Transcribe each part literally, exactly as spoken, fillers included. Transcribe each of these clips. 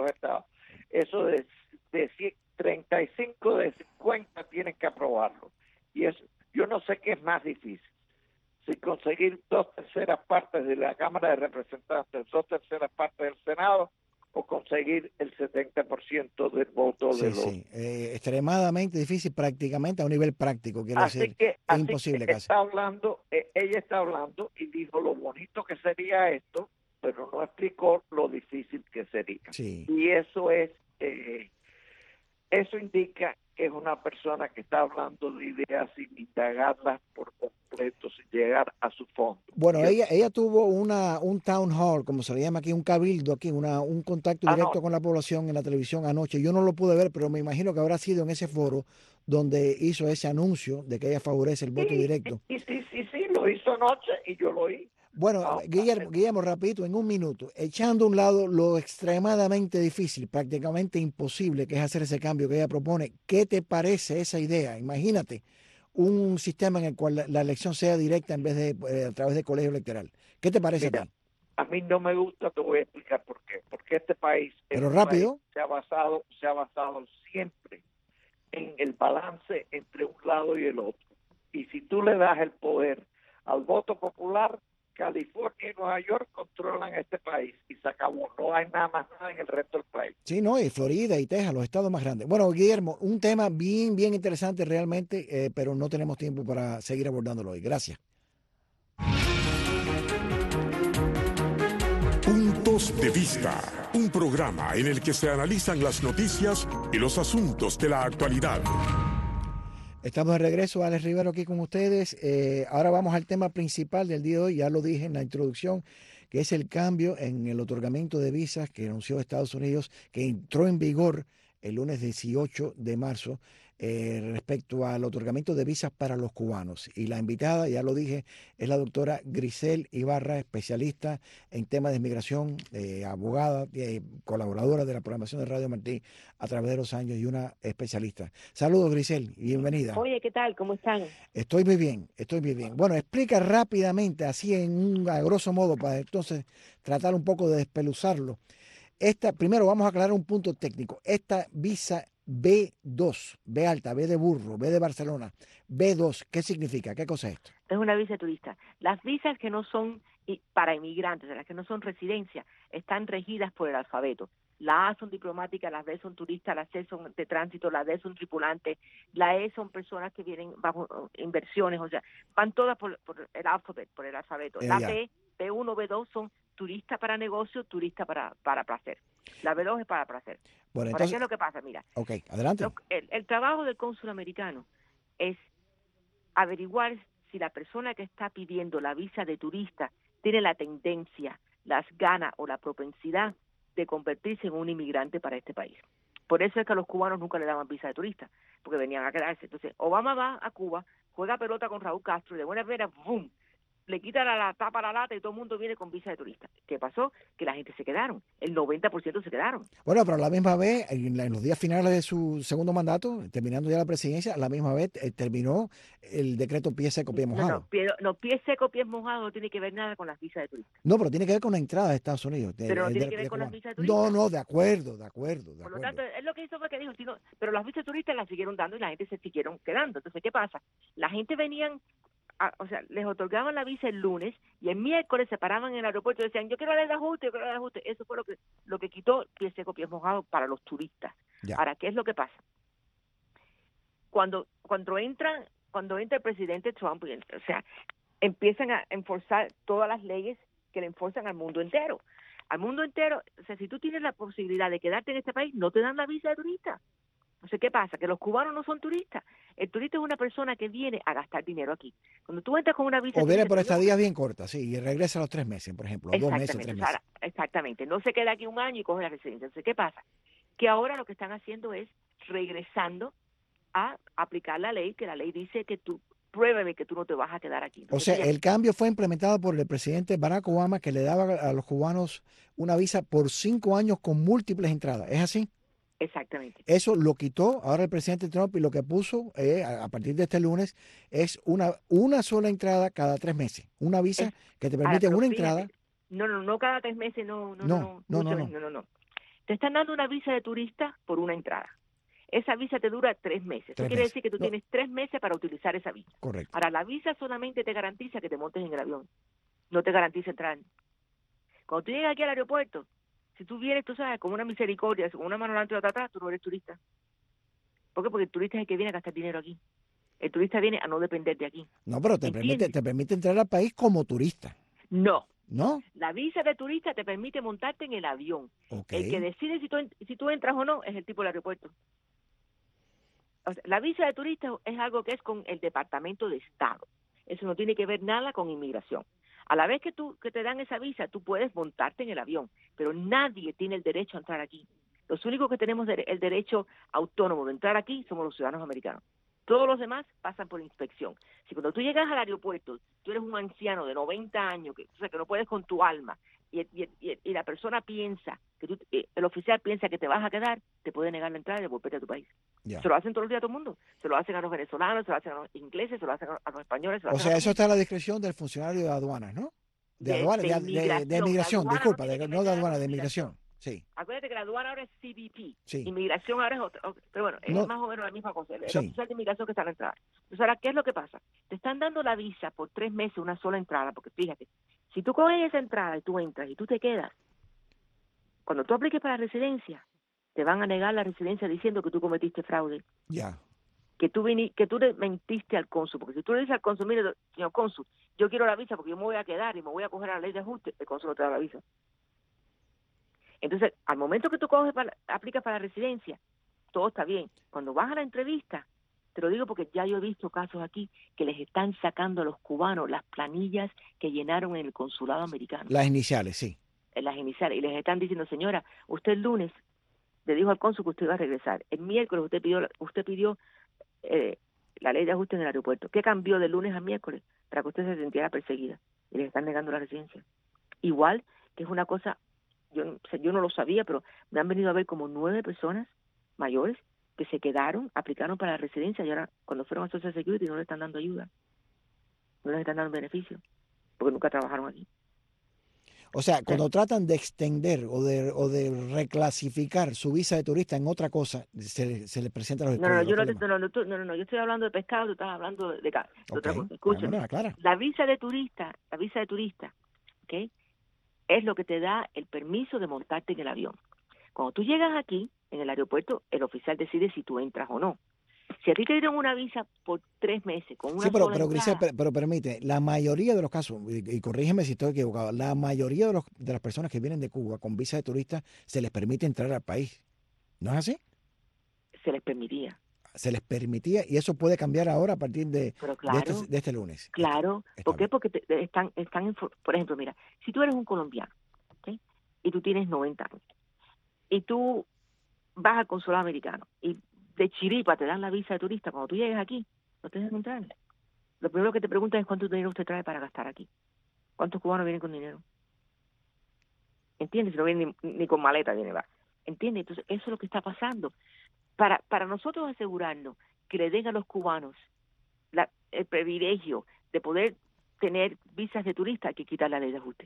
los estados. Eso de, de treinta y cinco de cincuenta tienen que aprobarlo. Y eso, yo no sé qué es más difícil. Si conseguir dos terceras partes de la Cámara de Representantes, dos terceras partes del Senado, o conseguir el setenta por ciento del voto Sí, de los... sí, eh, extremadamente difícil prácticamente a un nivel práctico, quiero Así decir, que, es así imposible que casi. está hablando, eh, ella está hablando y dijo lo bonito que sería esto, pero no explicó lo difícil que sería. Sí. Y eso es, eh, eso indica que es una persona que está hablando de ideas sin indagarlas por completo, sin llegar a su fondo. Bueno, Y ella ella tuvo una un town hall, como se le llama aquí, un cabildo aquí, una, un contacto directo anoche, con la población en la televisión anoche. Yo no lo pude ver, pero me imagino que habrá sido en ese foro donde hizo ese anuncio de que ella favorece el voto sí, directo. sí, sí, sí, sí, lo hizo anoche y yo lo oí. Bueno, Ah, Guillermo, Guillermo, rapidito, en un minuto, echando a un lado lo extremadamente difícil, prácticamente imposible que es hacer ese cambio que ella propone, ¿qué te parece esa idea? Imagínate un sistema en el cual la, la elección sea directa en vez de eh, a través del colegio electoral. ¿Qué te parece a mira, ti? a mí no me gusta, te voy a explicar por qué. Porque este país es Pero un país rápido. que se ha basado, se ha basado siempre en el balance entre un lado y el otro. Y si tú le das el poder al voto popular, California y Nueva York controlan este país y se acabó. No hay nada más nada en el resto del país. Sí, no, y Florida y Texas, los estados más grandes. Bueno, Guillermo, un tema bien, bien interesante realmente, eh, pero no tenemos tiempo para seguir abordándolo hoy. Gracias. Puntos de Vista, un programa en el que se analizan las noticias y los asuntos de la actualidad. Estamos de regreso, Alex Rivero aquí con ustedes. Eh, ahora vamos al tema principal del día de hoy, ya lo dije en la introducción, que es el cambio en el otorgamiento de visas que anunció Estados Unidos, que entró en vigor el lunes dieciocho de marzo, eh, respecto al otorgamiento de visas para los cubanos. Y la invitada, ya lo dije, es la doctora Grisel Ibarra, especialista en temas de inmigración, eh, abogada, eh, colaboradora de la programación de Radio Martí a través de los años y una especialista. Saludos, Grisel, y bienvenida. Oye, ¿qué tal? ¿Cómo están? Estoy muy bien, estoy muy bien. Bueno, explica rápidamente, así en un, a grosso modo, para entonces tratar un poco de despeluzarlo. Esta, primero vamos a aclarar un punto técnico. Esta visa B dos, B alta, B de burro, B de Barcelona, B dos, ¿qué significa? ¿Qué cosa es esto? Es una visa turista. Las visas que no son para inmigrantes, las que no son residencia, están regidas por el alfabeto. La A son diplomáticas, las B son turistas, las C son de tránsito, las D son tripulantes, la E son personas que vienen bajo inversiones, o sea, van todas por, por el alfabeto, por el alfabeto. Eh, La ya. B, B uno, B dos son turista para negocio, turista para, para placer. La B dos es para placer. Bueno, Ahora, entonces, ¿qué es lo que pasa? Mira, ok, adelante. lo- el, el trabajo del cónsul americano es averiguar si la persona que está pidiendo la visa de turista tiene la tendencia, las ganas o la propensidad de convertirse en un inmigrante para este país. Por eso es que a los cubanos nunca le daban visa de turista, porque venían a quedarse. Entonces, Obama va a Cuba, juega pelota con Raúl Castro y de buena manera, ¡bum!, le quita la, la tapa a la lata y todo el mundo viene con visa de turista. ¿Qué pasó? Que la gente se quedaron, el noventa por ciento se quedaron. Bueno, pero a la misma vez, en, la- en los días finales de su segundo mandato, terminando ya la presidencia, a la misma vez eh, terminó el decreto pie seco, pie No, mojado. no, pie, no, pie seco, pies mojados no tiene que ver nada con las visas de turista. No, pero tiene que ver con la entrada de Estados Unidos. de- Pero no de- tiene de- que ver de con las cubanos. visas de turista. No, no, de acuerdo, de acuerdo, de Por lo acuerdo. tanto, es lo que hizo fue que dijo, si no, pero las visas turistas las siguieron dando y la gente se siguieron quedando. Entonces, ¿qué pasa? La gente venían, a, o sea, les otorgaban la visa el lunes y el miércoles se paraban en el aeropuerto y decían, yo quiero el ajuste, yo quiero el ajuste. Eso fue lo que lo que quitó pie seco, pies mojados para los turistas. Ya. Ahora, ¿qué es lo que pasa? Cuando cuando entran, cuando entra el presidente Trump, o sea, empiezan a enforzar todas las leyes que le enforzan al mundo entero. Al mundo entero, o sea, si tú tienes la posibilidad de quedarte en este país, no te dan la visa de turista. O sea, ¿qué pasa? Que los cubanos no son turistas. El turista es una persona que viene a gastar dinero aquí. Cuando tú entras con una visa O viene turista, por te digo, estadías bien cortas, sí, y regresa a los tres meses, por ejemplo, o dos meses, exactamente, tres o sea, meses. exactamente. No se queda aquí un año y coge la residencia. Entonces, ¿qué pasa? Que ahora lo que están haciendo es regresando a aplicar la ley, que la ley dice que tú, pruébeme que tú no te vas a quedar aquí. O Entonces, sea, fíjate, el cambio fue implementado por el presidente Barack Obama, que le daba a los cubanos una visa por cinco años con múltiples entradas. ¿Es así? exactamente. Eso lo quitó ahora el presidente Trump y lo que puso eh, a, a partir de este lunes es una, una sola entrada cada tres meses. Una visa Es, que te ahora, permite pero una fíjate, entrada. no, no, no cada tres meses, no, no, no, No, no, no, no, escúchame, no. no, no, no. Te están dando una visa de turista por una entrada. Esa visa te dura tres meses. Eso quiere decir que tú no. tienes tres meses para utilizar esa visa. Correcto. Ahora, la visa solamente te garantiza que te montes en el avión. No te garantiza entrar. Cuando tú llegas aquí al aeropuerto, si tú vienes, tú sabes, con una misericordia, con una mano delante y otra atrás, tú no eres turista. ¿Por qué? Porque el turista es el que viene a gastar dinero aquí. El turista viene a no depender de aquí. No, pero te permite, te permite entrar al país como turista. No. ¿No? La visa de turista te permite montarte en el avión. Okay. El que decide si tú, si tú entras o no es el tipo del aeropuerto. O sea, la visa de turista es algo que es con el Departamento de Estado. Eso no tiene que ver nada con inmigración. A la vez que tú que te dan esa visa, tú puedes montarte en el avión, pero nadie tiene el derecho a entrar aquí. Los únicos que tenemos el derecho autónomo de entrar aquí somos los ciudadanos americanos. Todos los demás pasan por inspección. Si cuando tú llegas al aeropuerto, tú eres un anciano de noventa años, que, o sea, que no puedes con tu alma, y, y, y, y la persona piensa, que tú, el oficial piensa que te vas a quedar, te puede negar la entrada y devolverte a tu país. Yeah. Se lo hacen todos los días a todo el mundo. Se lo hacen a los venezolanos, se lo hacen a los ingleses, se lo hacen a los españoles. Se lo o hacen sea, a eso está a la discreción del funcionario de aduanas, ¿no? De, de aduana, de, de, inmigración, de, de inmigración, de disculpa, no, de, no de aduana, de inmigración. Sí. Acuérdate que la aduana ahora es C B P, sí. Inmigración ahora es otra, pero bueno, es no. más o menos la misma cosa, el, sí. el oficial de inmigración que está a la entrada. Entonces ahora, ¿qué es lo que pasa? Te están dando la visa por tres meses, una sola entrada, porque fíjate, si tú coges esa entrada y tú entras y tú te quedas, cuando tú apliques para la residencia, te van a negar la residencia diciendo que tú cometiste fraude. Ya. Yeah. Que tú vini, que tú le mentiste al cónsul, porque si tú le dices al cónsul, mire, señor cónsul, yo quiero la visa porque yo me voy a quedar y me voy a coger a la ley de ajuste, el cónsul no te da la visa. Entonces, al momento que tú coges para, aplicas para la residencia, todo está bien. Cuando vas a la entrevista, te lo digo porque ya yo he visto casos aquí que les están sacando a los cubanos las planillas que llenaron en el consulado americano. Las iniciales, sí. Las iniciales, y les están diciendo, señora, usted el lunes le dijo al cónsul que usted iba a regresar. El miércoles usted pidió, usted pidió eh, la ley de ajuste en el aeropuerto. ¿Qué cambió de lunes a miércoles para que usted se sintiera perseguida? Y les están negando la residencia. Igual que es una cosa, yo, yo no lo sabía, pero me han venido a ver como nueve personas mayores que se quedaron, aplicaron para la residencia y ahora cuando fueron a Social Security no les están dando ayuda, no les están dando beneficio, porque nunca trabajaron aquí. O sea, cuando tratan de extender o de, o de reclasificar su visa de turista en otra cosa, se, se les presenta los no, no, yo no, no, no, no, no, no, no, yo estoy hablando de pescado, tú estás hablando de, de, de okay. otra cosa. Escúchame, bueno, claro. La visa de turista, la visa de turista, ¿ok? Es lo que te da el permiso de montarte en el avión. Cuando tú llegas aquí, en el aeropuerto, el oficial decide si tú entras o no. Si a ti te dieron una visa por tres meses con una sí, pero, sola pero, entrada, Grisel, pero, pero permite, la mayoría de los casos, y, y corrígeme si estoy equivocado, la mayoría de, los, de las personas que vienen de Cuba con visa de turista se les permite entrar al país. ¿No es así? Se les permitía. Se les permitía y eso puede cambiar ahora a partir de, pero claro, de, este, de este lunes. Claro. Está, ¿Por qué? Porque te, te están, están, por ejemplo, mira, si tú eres un colombiano, ¿okay? Y tú tienes noventa años, y tú vas al consulado americano, y de chiripa te dan la visa de turista, cuando tú llegues aquí, no te dejan entrar. Lo primero que te preguntan es cuánto dinero usted trae para gastar aquí. ¿Cuántos cubanos vienen con dinero? ¿Entiendes? No vienen ni, ni con maleta, viene, va. ¿Entiendes? Entonces, eso es lo que está pasando. Para, para nosotros asegurarnos que le den a los cubanos la, el privilegio de poder tener visas de turista, hay que quitar la ley de ajuste.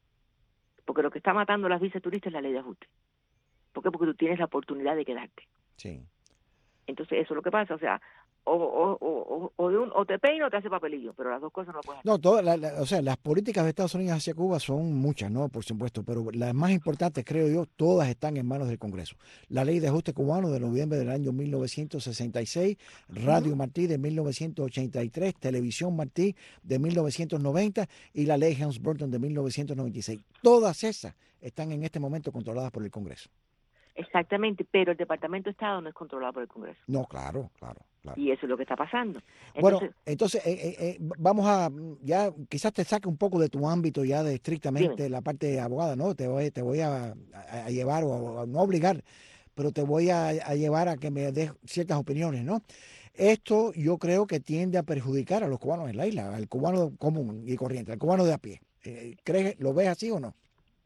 Porque lo que está matando las visas de turista es la ley de ajuste. ¿Por qué? Porque tú tienes la oportunidad de quedarte. Sí. Entonces, eso es lo que pasa. O sea, o, o, o, o, de un, o te peina o te hace papelillo, pero las dos cosas no pueden hacer. No, toda la, la, o sea, las políticas de Estados Unidos hacia Cuba son muchas, ¿no? Por supuesto, pero las más importantes, creo yo, todas están en manos del Congreso. La Ley de Ajuste Cubano de noviembre del año mil novecientos sesenta y seis, Radio uh-huh. Martí de mil novecientos ochenta y tres, Televisión Martí de mil novecientos noventa y la Ley Helms-Burton de mil novecientos noventa y seis. Todas esas están en este momento controladas por el Congreso. Exactamente, pero el Departamento de Estado no es controlado por el Congreso. No, claro, claro, claro. Y eso es lo que está pasando. Entonces, bueno, entonces eh, eh, eh, vamos a, ya quizás te saque un poco de tu ámbito ya de estrictamente dime. La parte de abogada, ¿no? Te voy, te voy a, a, a llevar, o a, no obligar, pero te voy a, a llevar a que me des ciertas opiniones, ¿no? Esto yo creo que tiende a perjudicar a los cubanos en la isla, al cubano común y corriente, al cubano de a pie. Eh, ¿crees, lo ves así o no?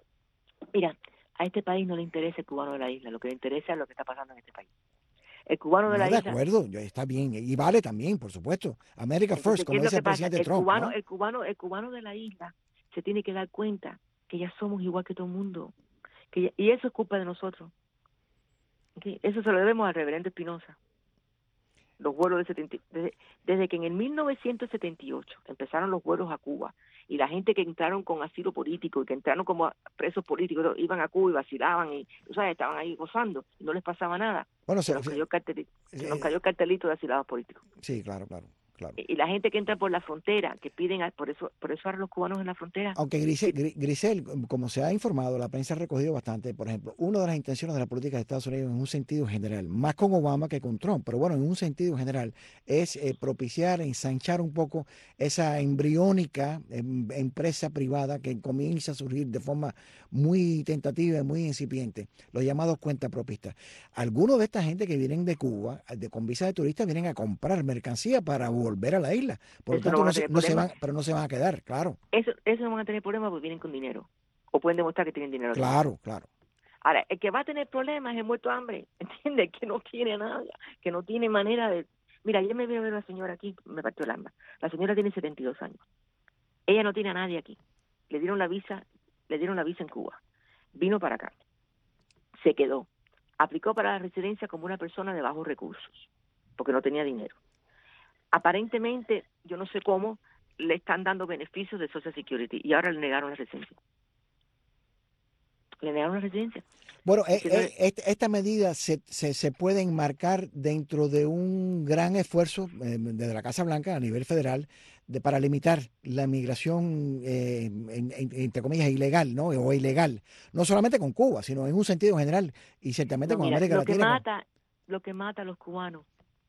Mira, a este país no le interesa el cubano de la isla, lo que le interesa es lo que está pasando en este país. El cubano de no, la de isla... De acuerdo, está bien, y vale también, por supuesto. America First, como dice el presidente el Trump. Cubano, ¿no? el, cubano, el cubano de la isla se tiene que dar cuenta que ya somos igual que todo el mundo, Que, y eso es culpa de nosotros. ¿Okay? Eso se lo debemos al reverendo Espinosa. Los vuelos de setenta, desde, desde que en el mil novecientos setenta y ocho empezaron los vuelos a Cuba y la gente que entraron con asilo político y que entraron como presos políticos iban a Cuba y vacilaban y, tú sabes, estaban ahí gozando y no les pasaba nada. Bueno, se, se, nos se, cayó el cartelito, se, se nos cayó el cartelito de asilados políticos. Sí, claro, claro. Claro. Y la gente que entra por la frontera, que piden, a, por eso por eso ahora los cubanos en la frontera. Aunque Grisel, Grisel, como se ha informado, la prensa ha recogido bastante, por ejemplo, una de las intenciones de la política de Estados Unidos en un sentido general, más con Obama que con Trump, pero bueno, en un sentido general, es eh, propiciar, ensanchar un poco esa embriónica eh, empresa privada que comienza a surgir de forma muy tentativa y muy incipiente, los llamados cuentapropistas. Algunos de esta gente que vienen de Cuba, de, con visa de turista, vienen a comprar mercancía para volver a la isla. Por lo Eso tanto, no, no se, no se van, pero no se van a quedar, claro. Eso, eso no van a tener problemas porque vienen con dinero. O pueden demostrar que tienen dinero. Claro, aquí. Claro. Ahora, el que va a tener problemas es el muerto de hambre, ¿entiendes? Que no tiene nada, que no tiene manera de... Mira, ayer me vino a ver una señora aquí, me partió el alma. La señora tiene setenta y dos años. Ella no tiene a nadie aquí. Le dieron la visa, le dieron la visa en Cuba. Vino para acá. Se quedó. Aplicó para la residencia como una persona de bajos recursos, porque no tenía dinero. Aparentemente, yo no sé cómo, le están dando beneficios de Social Security y ahora le negaron la residencia. Le negaron la residencia. Bueno, eh, eh, esta, esta medida se, se, se puede enmarcar dentro de un gran esfuerzo eh, desde la Casa Blanca a nivel federal de, para limitar la migración, eh, en, en, entre comillas, ilegal, ¿no? O ilegal. No solamente con Cuba, sino en un sentido general y ciertamente no, con mira, América lo Latina. Que mata, con... Lo que mata a los cubanos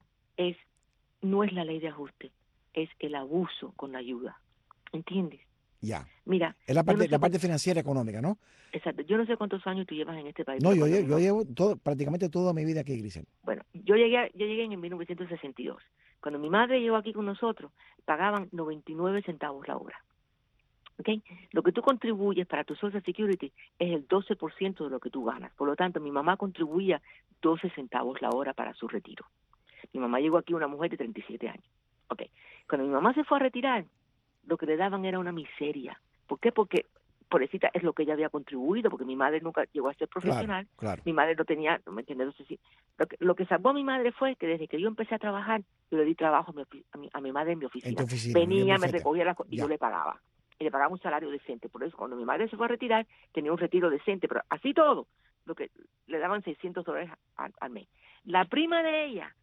es no es la ley de ajuste, es el abuso con la ayuda. ¿Entiendes? Ya. Mira, es la parte, no sé la parte cuánto, financiera económica, ¿no? Exacto. Yo no sé cuántos años tú llevas en este país. No, yo, yo, mi yo llevo todo, prácticamente toda mi vida aquí, Grisel. Bueno, yo llegué, yo llegué en mil novecientos sesenta y dos. Cuando mi madre llegó aquí con nosotros, pagaban noventa y nueve centavos la hora. ¿Okay? Lo que tú contribuyes para tu Social Security es el doce por ciento de lo que tú ganas. Por lo tanto, mi mamá contribuía doce centavos la hora para su retiro. Mi mamá llegó aquí una mujer de treinta y siete años. Okay. Cuando mi mamá se fue a retirar, lo que le daban era una miseria. ¿Por qué? Porque, pobrecita, es lo que ella había contribuido, porque mi madre nunca llegó a ser profesional. Claro, claro. Mi madre no tenía, no me entiendes, no sé si... Lo que, lo que salvó a mi madre fue que desde que yo empecé a trabajar, yo le di trabajo a mi, a mi, a mi madre en mi oficina. En tu oficina. Venía, me recogía las cosas y yo le pagaba. Y le pagaba un salario decente. Por eso, cuando mi madre se fue a retirar, tenía un retiro decente. Pero así todo, lo que le daban seiscientos dólares al, al mes. La prima de ella,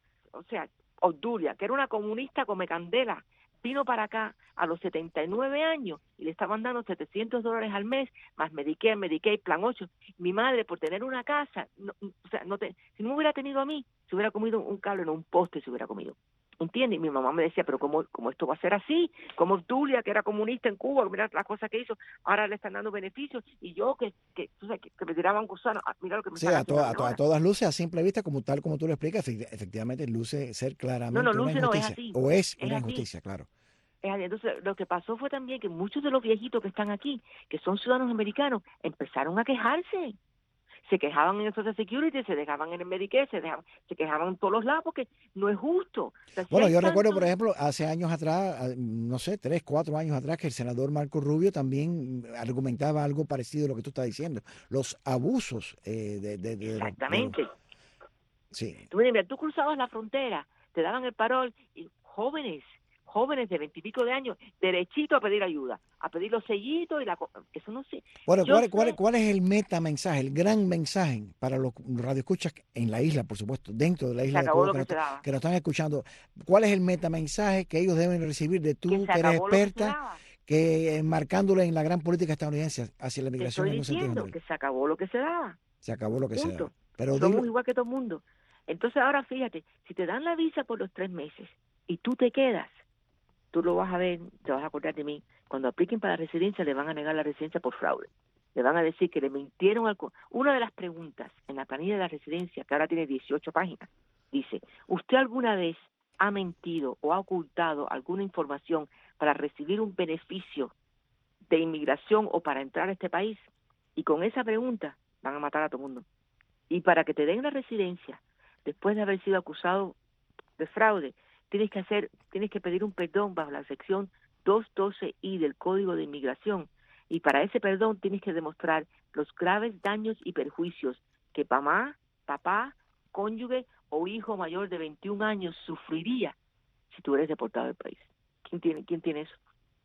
o sea, Obdulia, que era una comunista come candela, vino para acá a los setenta y nueve años y le estaban dando setecientos dólares al mes, más Medicare, Medicaid, Plan ocho. Mi madre, por tener una casa, no, o sea, no te, si no me hubiera tenido a mí, se hubiera comido un cable en un poste, se hubiera comido. ¿Entiendes? Y mi mamá me decía, pero ¿cómo, cómo esto va a ser así? Como Obdulia, que era comunista en Cuba, mira las cosas que hizo, ahora le están dando beneficios, y yo que, que, tú sabes, que, que me tiraban gusanos, mira lo que me sí, están a, to, a, to, ahora. a todas luces, a simple vista, como tal como tú lo explicas, efectivamente luce ser claramente no, no, una luce injusticia. No, es así, o es, es una así. injusticia, claro. Entonces, lo que pasó fue también que muchos de los viejitos que están aquí, que son ciudadanos americanos, empezaron a quejarse. Se quejaban en el Social Security, se dejaban en el Medicare, se, dejaban, se quejaban en todos los lados porque no es justo. O sea, si bueno, yo tanto... recuerdo, por ejemplo, hace años atrás, no sé, tres, cuatro años atrás, que el senador Marco Rubio también argumentaba algo parecido a lo que tú estás diciendo. Los abusos eh, de, de, de... Exactamente. De los... Sí. Tú, mira, tú cruzabas la frontera, te daban el parol y jóvenes, jóvenes de veintipico de años, derechito a pedir ayuda, a pedir los sellitos y la... Eso no sé. Bueno, Yo ¿cuál, sé... cuál, ¿cuál es el metamensaje, el gran mensaje para los radioescuchas en la isla, por supuesto, dentro de la isla de Cuba, que, que, nos, que nos están escuchando? ¿Cuál es el metamensaje que ellos deben recibir de tú, que, que eres experta, que, que marcándole en la gran política estadounidense hacia la migración en un sentido general? que se acabó lo que se daba. Se acabó lo que Punto. se daba. Pero somos dilo... igual que todo el mundo. Entonces ahora fíjate, si te dan la visa por los tres meses y tú te quedas, tú lo vas a ver, te vas a acordar de mí, cuando apliquen para la residencia le van a negar la residencia por fraude. Le van a decir que le mintieron al... Una de las preguntas en la planilla de la residencia, que ahora tiene dieciocho páginas, dice, ¿usted alguna vez ha mentido o ha ocultado alguna información para recibir un beneficio de inmigración o para entrar a este país? Y con esa pregunta van a matar a todo el mundo. Y para que te den la residencia, después de haber sido acusado de fraude, tienes que hacer, tienes que pedir un perdón bajo la sección doscientos doce i del Código de Inmigración. Y para ese perdón tienes que demostrar los graves daños y perjuicios que mamá, papá, cónyuge o hijo mayor de veintiún años sufriría si tú eres deportado del país. ¿Quién tiene, quién tiene eso?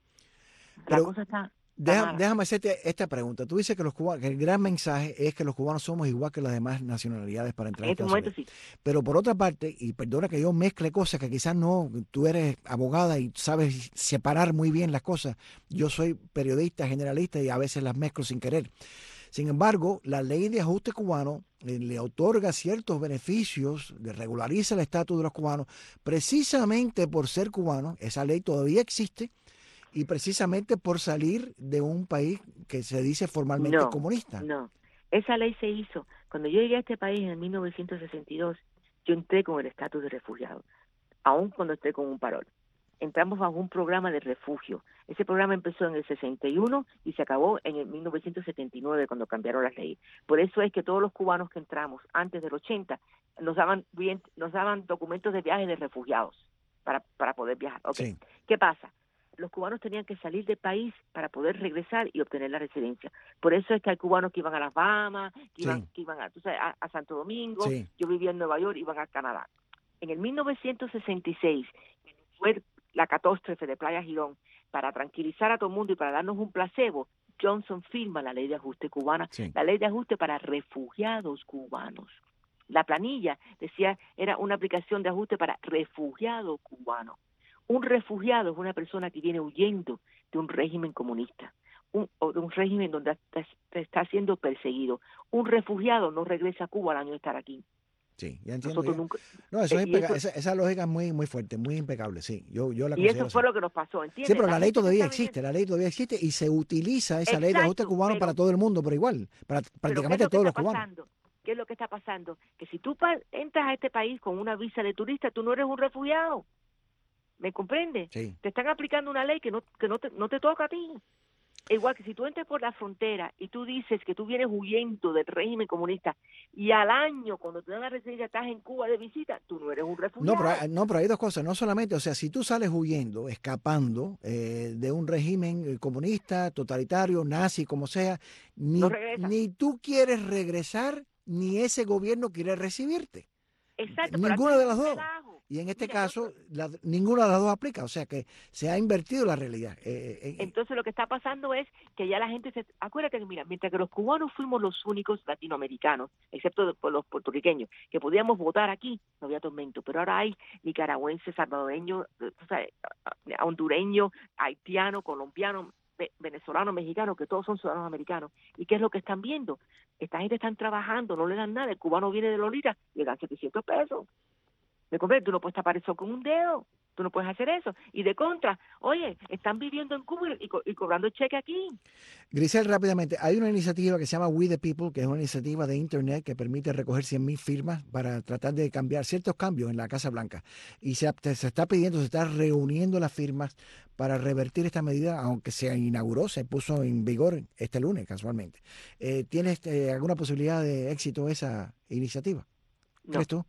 La Pero cosa está... deja, déjame hacerte esta pregunta. Tú dices que los cubanos, que el gran mensaje es que los cubanos somos igual que las demás nacionalidades para entrar En a este Estados momento Unidos. sí. Pero por otra parte, y perdona que yo mezcle cosas que quizás no, tú eres abogada y sabes separar muy bien las cosas. Yo soy periodista generalista y a veces las mezclo sin querer. Sin embargo, la ley de ajuste cubano eh, le otorga ciertos beneficios, le regulariza el estatus de los cubanos, precisamente por ser cubanos. Esa ley todavía existe y precisamente por salir de un país que se dice formalmente No, comunista. no. Esa ley se hizo. Cuando yo llegué a este país en mil novecientos sesenta y dos, yo entré con el estatus de refugiado, aún cuando entré con un parol. Entramos bajo un programa de refugio. Ese programa empezó en el sesenta y uno y se acabó en el mil novecientos setenta y nueve cuando cambiaron las leyes. Por eso es que todos los cubanos que entramos antes del ochenta nos daban bien, nos daban documentos de viaje de refugiados para, para poder viajar. Okay. Sí. ¿Qué pasa? Los cubanos tenían que salir del país para poder regresar y obtener la residencia. Por eso es que hay cubanos que iban a las Bahamas, que iban, Sí. que iban a, tú sabes, a, a Santo Domingo. Sí. Yo vivía en Nueva York, iban a Canadá. En el mil novecientos sesenta y seis, fue la catástrofe de Playa Girón, para tranquilizar a todo el mundo y para darnos un placebo, Johnson firma la ley de ajuste cubana, Sí. la ley de ajuste para refugiados cubanos. La planilla decía, era una aplicación de ajuste para refugiados cubanos. Un refugiado es una persona que viene huyendo de un régimen comunista, un, o de un régimen donde está, está siendo perseguido. Un refugiado no regresa a Cuba al año de estar aquí. Sí, ya entiendo. Nosotros Ya. nunca, No, eso eh, es y impeca- eso, esa, esa lógica es muy, muy fuerte, muy impecable, sí. Yo, yo la y considero eso fue así. lo que nos pasó, ¿entiendes? Sí, pero la ley gente que todavía está existe, viniendo, la ley todavía existe y se utiliza esa ley de ajuste exacto, cubano pero, para todo el mundo, pero igual, para pero ¿qué es prácticamente lo que todos está los cubanos. pasando? ¿Qué es lo que está pasando? Que si tú pa- entras a este país con una visa de turista, tú no eres un refugiado. ¿Me comprende? Sí. Te están aplicando una ley que no que no te, no te toca a ti. Igual que si tú entras por la frontera y tú dices que tú vienes huyendo del régimen comunista y al año, cuando te dan la residencia, estás en Cuba de visita, tú no eres un No refugiado. pero, hay, no, pero hay dos cosas. No solamente, o sea, si tú sales huyendo, escapando eh, de un régimen eh, comunista, totalitario, nazi, como sea, ni, No regresas. ni tú quieres regresar, ni ese gobierno quiere recibirte. Exacto, pero Ninguna aquí de hay las un dos. relajo. Y en este Mira, caso, entonces, la- ninguna de las dos aplica. O sea que se ha invertido la realidad. Eh, eh, eh, entonces lo que está pasando es que ya la gente se... Acuérdate que, mira, mientras que los cubanos fuimos los únicos latinoamericanos, excepto de- por los puertorriqueños, que podíamos votar aquí, no había tormento. Pero ahora hay nicaragüenses, salvadoreños, eh, o sea, hondureños, haitianos, colombianos, ve- venezolanos, mexicanos, que todos son ciudadanos americanos. ¿Y qué es lo que están viendo? Esta gente están trabajando, no le dan nada. El cubano viene de Lolita, le dan setecientos pesos. ¿Me comprendes? Tú no puedes tapar eso con un dedo. Tú no puedes hacer eso. Y de contra, oye, están viviendo en Cuba y, co- y cobrando cheque aquí. Grisel, rápidamente, hay una iniciativa que se llama We the People, que es una iniciativa de Internet que permite recoger cien mil firmas para tratar de cambiar ciertos cambios en la Casa Blanca. Y se, se está pidiendo, se está reuniendo las firmas para revertir esta medida, aunque se inauguró, se puso en vigor este lunes, casualmente. Eh, ¿Tienes eh, alguna posibilidad de éxito esa iniciativa? ¿Crees No, tú?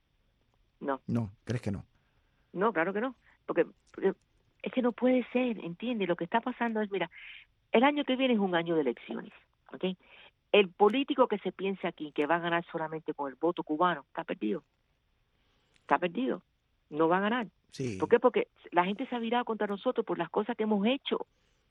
no, No, ¿crees que no? no, claro que no. Porque, porque es que no puede ser, ¿entiendes? Lo que está pasando es, mira, el año que viene es un año de elecciones, ¿ok? El político que se piensa aquí que va a ganar solamente con el voto cubano, está perdido. Está perdido. No va a ganar. Sí. ¿Por qué? Porque la gente se ha virado contra nosotros por las cosas que hemos hecho.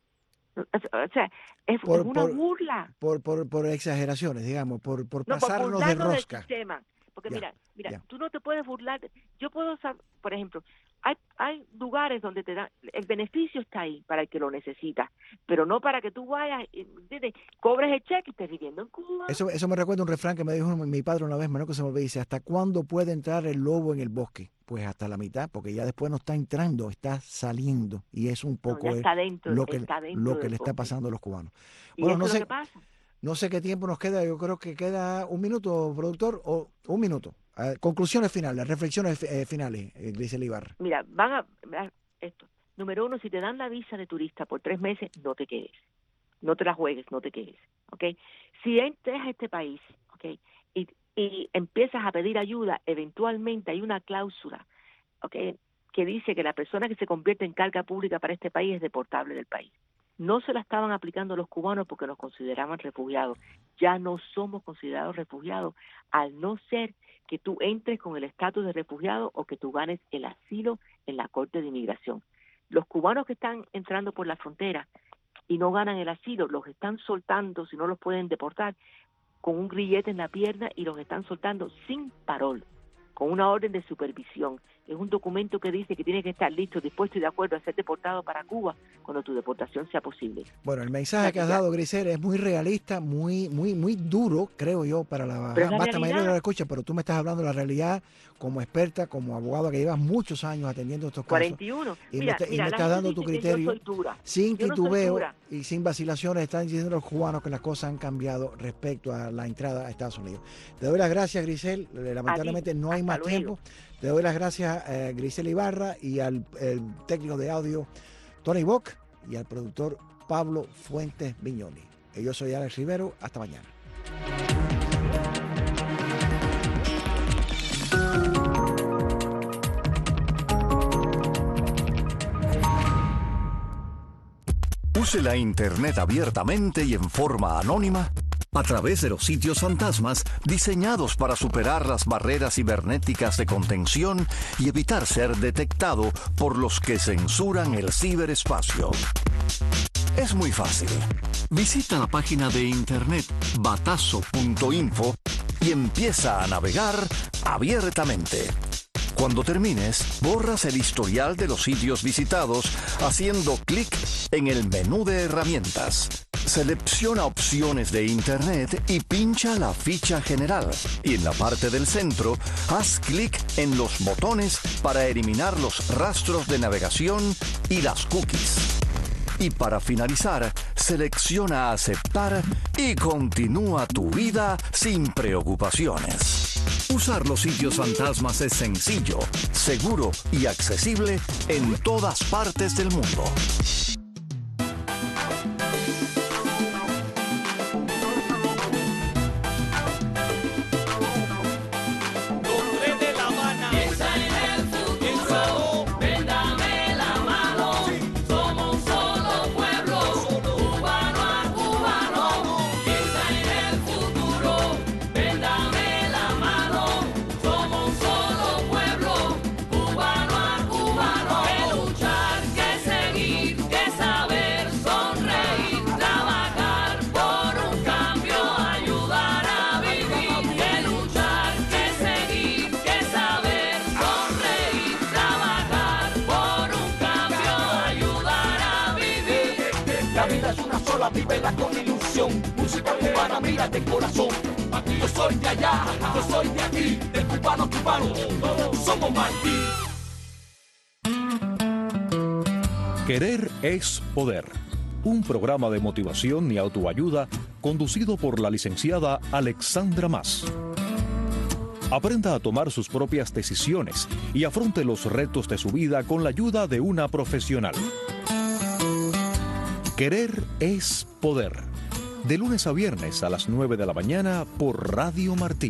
O sea, es, Por, es una por, burla. por, por, por exageraciones, digamos, por, por No, por pasarnos de burlarnos del rosca. sistema. Porque Ya, mira, mira, ya. tú no te puedes burlar. de- Yo puedo saber, por ejemplo, hay hay lugares donde te dan, el beneficio está ahí para el que lo necesita, pero no para que tú vayas, y, ¿entiendes? Cobres el cheque y estés viviendo en Cuba. Eso, eso me recuerda un refrán que me dijo mi padre una vez, menos que se me olvide, dice, ¿hasta cuándo puede entrar el lobo en el bosque? Pues hasta la mitad, porque ya después no está entrando, está saliendo. Y es un No, poco ya eh, está dentro, lo que, está dentro lo que del le está bosque. pasando a los cubanos. Y Bueno, eso no es lo que sé, pasa. no sé qué tiempo nos queda, yo creo que queda un minuto, productor, o un minuto. Eh, conclusiones finales, reflexiones eh, finales, eh, Grisel Ibarra. Mira, van a, a- esto. Número uno, si te dan la visa de turista por tres meses, no te quedes. No te la juegues, no te quedes. ¿Ok? Si entras a este país, ¿ok? Y, y empiezas a pedir ayuda, eventualmente hay una cláusula, ¿ok? Que dice que la persona que se convierte en carga pública para este país es deportable del país. no se la estaban aplicando a los cubanos porque nos consideraban refugiados. Ya no somos considerados refugiados, al no ser que tú entres con el estatus de refugiado o que tú ganes el asilo en la Corte de Inmigración. Los cubanos que están entrando por la frontera y no ganan el asilo, los están soltando, si no los pueden deportar, con un grillete en la pierna, y los están soltando sin parol, con una orden de supervisión. Es un documento que dice que tiene que estar listo, dispuesto y de acuerdo a ser deportado para Cuba cuando tu deportación sea posible. Bueno, el mensaje que has dado, Grisel, es muy realista, muy muy muy duro, creo yo, para la, la vasta mayoría de realidad. la escucha, pero tú me estás hablando de la realidad como experta, como abogado que llevas muchos años atendiendo estos casos. cuarenta y uno. Y Mira, me, está- y mira, me la estás gente dando tu dice que criterio yo soy dura. sin Yo no soy titubeo dura. y sin vacilaciones. Están diciendo los cubanos que las cosas han cambiado respecto a la entrada a Estados Unidos. Te doy las gracias, Grisel. Lamentablemente no hay Hasta más luego. tiempo. Te doy las gracias a Grisel Ibarra y al el técnico de audio Tony Bock y al productor Pablo Fuentes Viñoni. Y yo soy Alex Rivero. Hasta mañana. Use la Internet abiertamente y en forma anónima a través de los sitios fantasmas diseñados para superar las barreras cibernéticas de contención y evitar ser detectado por los que censuran el ciberespacio. Es muy fácil. Visita la página de internet batazo punto info y empieza a navegar abiertamente. Cuando termines, borras el historial de los sitios visitados haciendo clic en el menú de herramientas. Selecciona opciones de Internet y pincha la ficha general. Y en la parte del centro, haz clic en los botones para eliminar los rastros de navegación y las cookies. Y para finalizar, selecciona aceptar y continúa tu vida sin preocupaciones. Usar los sitios fantasmas es sencillo, seguro y accesible en todas partes del mundo. Vívela con ilusión, música cubana, mira de corazón. Aquí yo soy de allá, yo soy de aquí, del cubano cubano, todos somos Martí. Querer es poder. Un programa de motivación y autoayuda conducido por la licenciada Alexandra Mas. Aprenda a tomar sus propias decisiones y afronte los retos de su vida con la ayuda de una profesional. Querer es poder. De lunes a viernes a las nueve de la mañana por Radio Martí.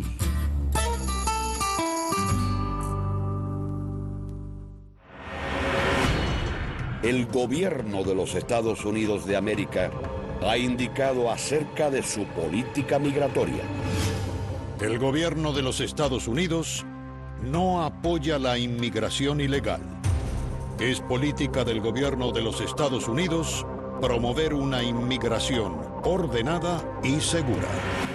El gobierno de los Estados Unidos de América ha indicado acerca de su política migratoria. El gobierno de los Estados Unidos no apoya la inmigración ilegal. Es política del gobierno de los Estados Unidos promover una inmigración ordenada y segura.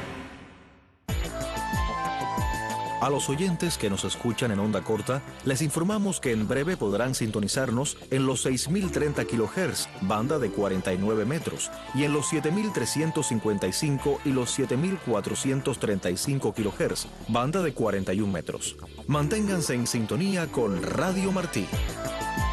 A los oyentes que nos escuchan en onda corta, les informamos que en breve podrán sintonizarnos en los seis mil treinta kilohertz, banda de cuarenta y nueve metros, y en los siete mil trescientos cincuenta y cinco y los siete mil cuatrocientos treinta y cinco kilohertz, banda de cuarenta y un metros. Manténganse en sintonía con Radio Martí.